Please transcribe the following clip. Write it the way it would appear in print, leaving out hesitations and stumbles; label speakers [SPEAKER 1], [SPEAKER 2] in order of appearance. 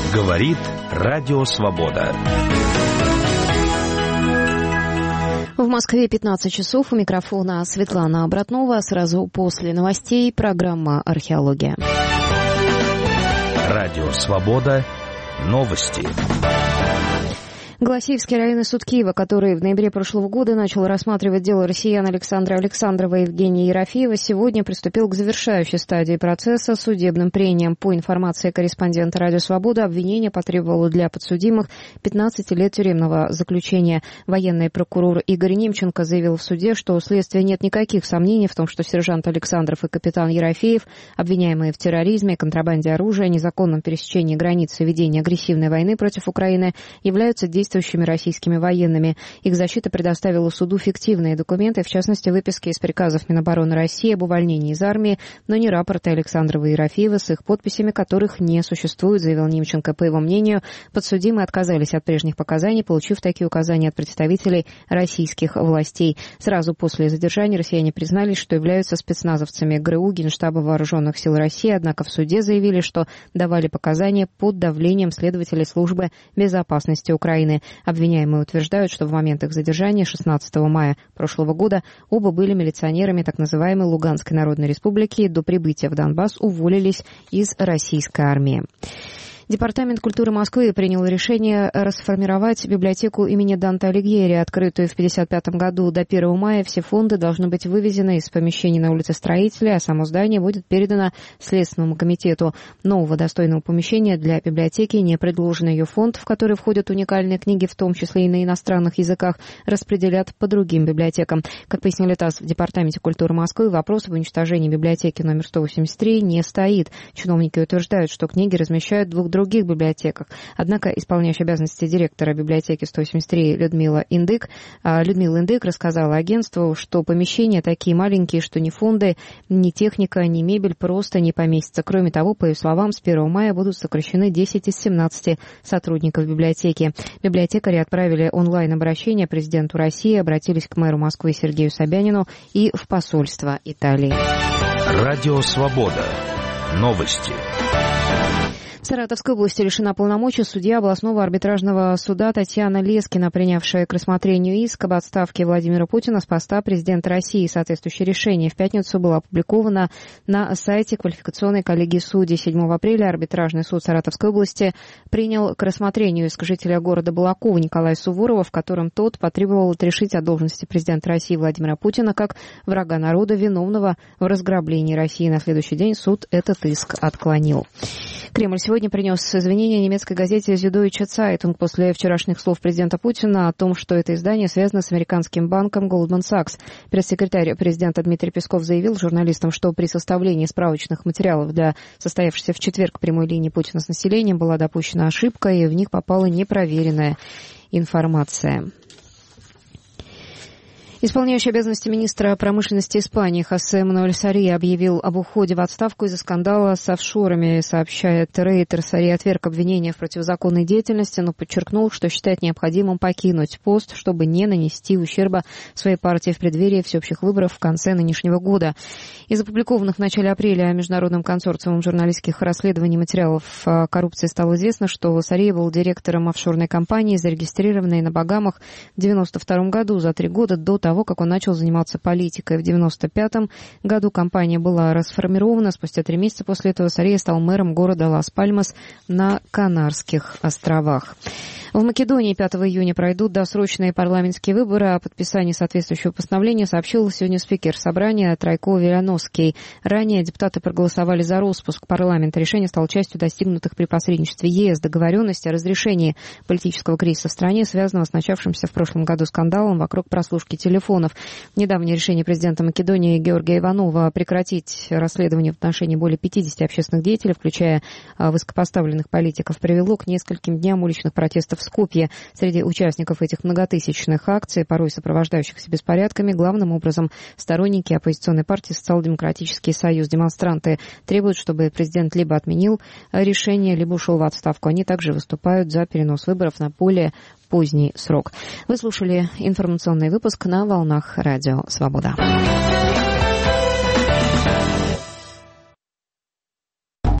[SPEAKER 1] Говорит Радио Свобода.
[SPEAKER 2] В Москве 15 часов. У микрофона Светлана Братнова. Сразу после новостей программа «Археология».
[SPEAKER 1] Радио Свобода. Новости.
[SPEAKER 2] Голосеевский районный суд Киева, который в ноябре прошлого года начал рассматривать дело россиян Александра Александрова и Евгения Ерофеева, сегодня приступил к завершающей стадии процесса судебным прением. По информации корреспондента «Радио Свобода», обвинение потребовало для подсудимых 15 лет тюремного заключения. Военный прокурор Игорь Немченко заявил в суде, что у следствия нет никаких сомнений в том, что сержант Александров и капитан Ерофеев, обвиняемые в терроризме, контрабанде оружия, незаконном пересечении границы и ведении агрессивной войны против Украины, являются действующими российскими военными. Их защита предоставила суду фиктивные документы, в частности, выписки из приказов Минобороны России об увольнении из армии, но не рапорты Александрова и Ерофеева с их подписями, которых не существует, заявил Немченко. По его мнению, подсудимые отказались от прежних показаний, получив такие указания от представителей российских властей. Сразу после задержания россияне признались, что являются спецназовцами ГРУ Генштаба Вооруженных сил России, однако в суде заявили, что давали показания под давлением следователей службы безопасности Украины. Обвиняемые утверждают, что в момент их задержания 16 мая прошлого года оба были милиционерами так называемой Луганской Народной Республики и до прибытия в Донбасс уволились из российской армии. Департамент культуры Москвы принял решение расформировать библиотеку имени Данте Алигьери, открытую в 1955 году. До 1 мая все фонды должны быть вывезены из помещений на улице Строителей, а само здание будет передано Следственному комитету. Нового достойного помещения для библиотеки не предложено. Ее фонд, в который входят уникальные книги, в том числе и на иностранных языках, распределят по другим библиотекам. Как пояснили ТАСС в Департаменте культуры Москвы, вопрос об уничтожении библиотеки номер 183 не стоит. Чиновники утверждают, что книги размещают в двух других библиотеках. Однако исполняющая обязанности директора библиотеки 183 Людмила Индык рассказала агентству, что помещения такие маленькие, что ни фонды, ни техника, ни мебель просто не поместятся. Кроме того, по ее словам, с 1 мая будут сокращены 10 из 17 сотрудников библиотеки. Библиотекари отправили онлайн-обращение президенту России, обратились к мэру Москвы Сергею Собянину и в посольство Италии.
[SPEAKER 1] Радио Свобода. Новости.
[SPEAKER 2] В Саратовской области лишена полномочий судья областного арбитражного суда Татьяна Лескина, принявшая к рассмотрению иск об отставке Владимира Путина с поста президента России. Соответствующее решение в пятницу было опубликовано на сайте квалификационной коллегии судей. 7 апреля арбитражный суд Саратовской области принял к рассмотрению иск жителя города Балакова Николая Суворова, в котором тот потребовал отрешить от должности президента России Владимира Путина как врага народа, виновного в разграблении России. На следующий день суд этот иск отклонил. Кремль сегодня принес извинения немецкой газете «Süddeutsche Zeitung» после вчерашних слов президента Путина о том, что это издание связано с американским банком Goldman Sachs. Пресс-секретарь президента Дмитрий Песков заявил журналистам, что при составлении справочных материалов для состоявшейся в четверг прямой линии Путина с населением была допущена ошибка, и в них попала непроверенная информация. Исполняющий обязанности министра промышленности Испании Хосе Мануэль Сория объявил об уходе в отставку из-за скандала с офшорами, сообщает Рейтер. Сория отверг обвинения в противозаконной деятельности, но подчеркнул, что считает необходимым покинуть пост, чтобы не нанести ущерба своей партии в преддверии всеобщих выборов в конце нынешнего года. Из опубликованных в начале апреля Международным консорциумом журналистских расследований материалов о коррупции стало известно, что Сория был директором офшорной компании, зарегистрированной на Багамах в 1992 году, за 3 года до того, как он начал заниматься политикой. В 1995 году компания была расформирована. Спустя 3 месяца после этого Сория стал мэром города Лас-Пальмас на Канарских островах. В Македонии 5 июня пройдут досрочные парламентские выборы. О подписании соответствующего постановления сообщил сегодня спикер собрания Трайко Веляновский. Ранее депутаты проголосовали за распуск парламента. Решение стало частью достигнутых при посредничестве ЕС договоренности о разрешении политического кризиса в стране, связанного с начавшимся в прошлом году скандалом вокруг прослушки телефонов. Недавнее решение президента Македонии Георгия Иванова прекратить расследование в отношении более 50 общественных деятелей, включая высокопоставленных политиков, привело к нескольким дням уличных протестов в Скопье. Среди участников этих многотысячных акций, порой сопровождающихся беспорядками, главным образом сторонники оппозиционной партии «Социал-демократический союз». Демонстранты требуют, чтобы президент либо отменил решение, либо ушел в отставку. Они также выступают за перенос выборов на более поздний срок. Вы слушали информационный выпуск на волнах Радио Свобода.